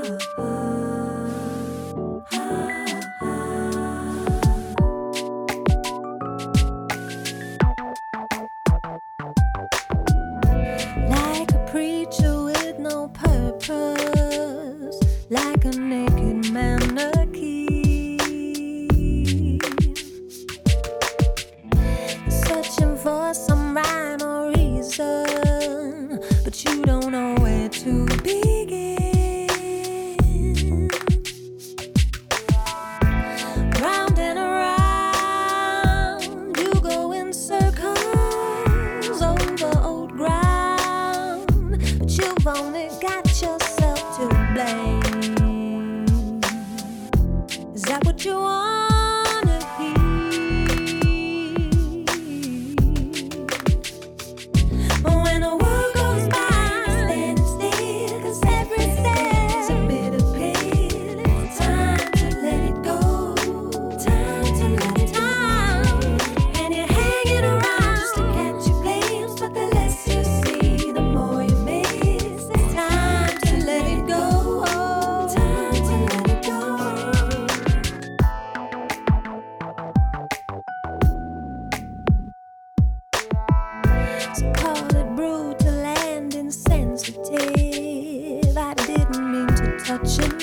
Like a preacher with no purpose, like a naked mannequin, searching for some rhyme or reason, but you don't know where to begin. Round and around, you go in circles over old ground, but you've only got yourself to blame. Is that what you wanna hear? When a world goes by, stand still, 'cause every step's a bitter pill. It's time to let it go, time to let it go. And you're hanging around just to catch a glimpse, but the less you see, the more you miss. It's time to let it go, time to let it go. So call it brutal and insensitive. I didn't mean to touch your